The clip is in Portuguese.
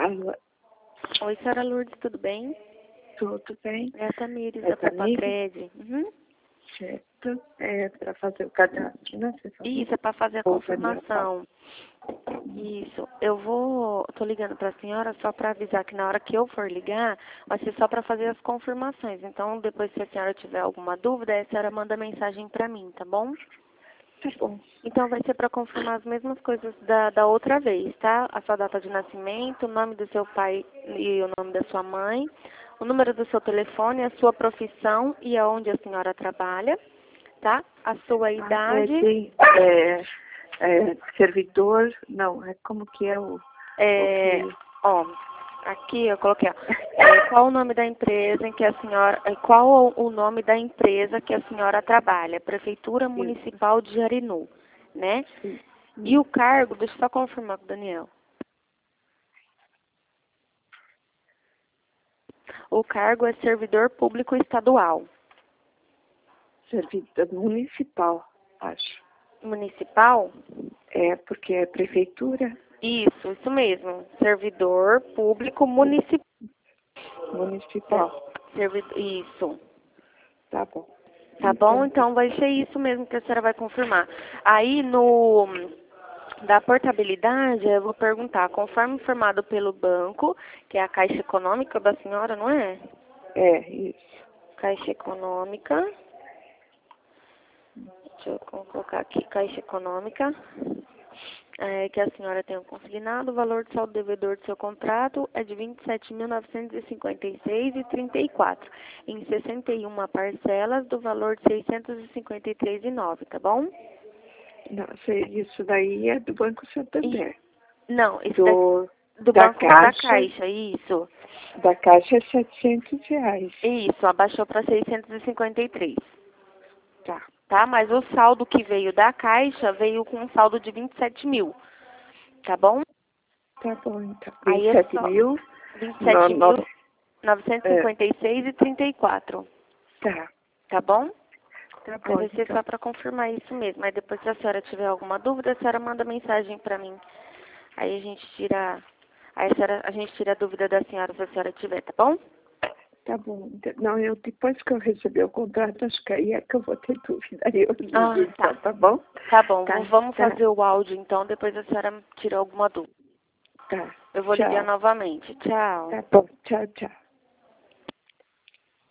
Alô, Oi, senhora Lourdes, tudo bem? tudo bem? É a Tamires, É da Tamires? Papacred. Uhum. Certo. É para fazer o cadastro, né? Você falou? Isso, é para fazer a Ou Daniel fala. confirmação. Isso. Tô ligando para a senhora só para avisar que na hora que eu for ligar, vai ser só para fazer as confirmações. Então, depois se a senhora tiver alguma dúvida, a senhora manda mensagem para mim, tá bom? Tá bom. Então, vai ser para confirmar as mesmas coisas da outra vez, tá? A sua data de nascimento, o nome do seu pai e o nome da sua mãe, o número do seu telefone, a sua profissão e aonde a senhora trabalha, tá? A sua idade. Servidor, não, é como que é o É, que... ó, aqui eu coloquei, ó, qual o nome da empresa em que a senhora, qual o nome da empresa que a senhora trabalha? Prefeitura Municipal de Jarinu, né? Sim. E o cargo, deixa eu só confirmar com o Daniel. O cargo é servidor público estadual. Servidor municipal, acho. Municipal? É, porque é prefeitura Isso mesmo. Servidor público municipal. municipal. Isso. Tá bom. Tá bom? Então vai ser isso mesmo que a senhora vai confirmar. Aí da portabilidade, eu vou perguntar, conforme informado pelo banco, que é a Caixa Econômica da senhora, não é? É, isso. Caixa Econômica. Deixa eu colocar aqui, Caixa Econômica. Que a senhora tem um consignado, o valor de saldo devedor do seu contrato é de R$ 27.956,34, em 61 parcelas do valor de R$ 653,09, tá bom? Não, isso daí é do Banco Santander. Não, isso do da Banco Caixa, da Caixa, isso. Da Caixa é R$ 700. Isso, abaixou para 653. Tá. Tá? Mas o saldo que veio da Caixa veio com um saldo de 27 mil, tá bom? Tá bom, então. Aí é 27 só mil. 27.956,34. Tá. Tá bom? Tá Aí bom, vai ser então. só para confirmar isso mesmo. Aí depois, se a senhora tiver alguma dúvida, a senhora manda mensagem para mim. Aí a gente tira. A gente tira a dúvida da senhora se a senhora tiver, tá bom? Tá bom. Não, depois que eu receber o contrato, acho que aí é que eu vou ter dúvida. Aí eu ligo, Ah, então, tá. tá bom? Tá bom, Tá, vamos tá, fazer o áudio então, depois a senhora tira alguma dúvida. tá. Eu vou ligar Tchau. novamente. Tchau. Tá bom. Tchau, tchau.